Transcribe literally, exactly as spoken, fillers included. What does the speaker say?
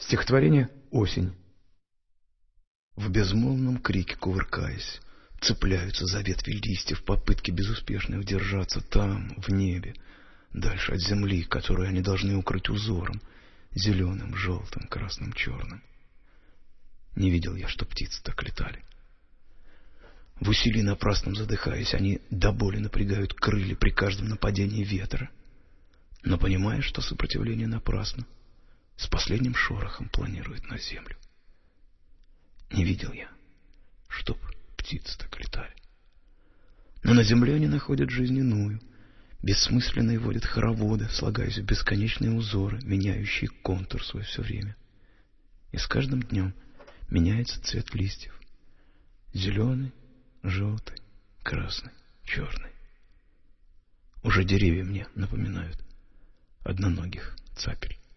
Стихотворение «Осень». В безмолвном крике кувыркаясь, цепляются за ветви листьев попытки безуспешно удержаться там, в небе, дальше от земли, которую они должны укрыть узором, зеленым, желтым, красным, черным. Не видел я, что птицы так летали. В усилии напрасном задыхаясь, они до боли напрягают крылья при каждом нападении ветра. Но понимая, что сопротивление напрасно, с последним шорохом планирует на землю. Не видел я, чтоб птицы так летали. Но на земле они находят жизнь иную, бессмысленные водят хороводы, слагаясь в бесконечные узоры, меняющие контур свой все время. И с каждым днем меняется цвет листьев. Зеленый, желтый, красный, черный. Уже деревья мне напоминают одноногих цапель.